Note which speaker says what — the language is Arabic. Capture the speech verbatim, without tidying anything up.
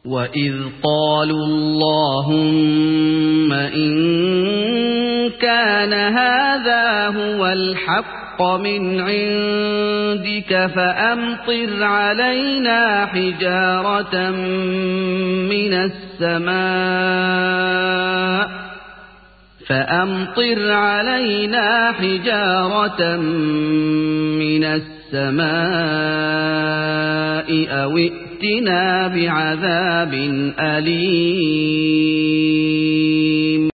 Speaker 1: وَإِذْ قَالُوا اللَّهُمَّ إِن كَانَ هَذَا هُوَ الْحَقَّ مِنْ عِندِكَ فَأَمْطِرْ عَلَيْنَا حِجَارَةً مِنَ السَّمَاءِ فَأَمْطِرْ عَلَيْنَا حِجَارَةً مِنَ السَّمَاءِ أَوْ ائْتِنَا بِعَذَابٍ أَلِيمٍ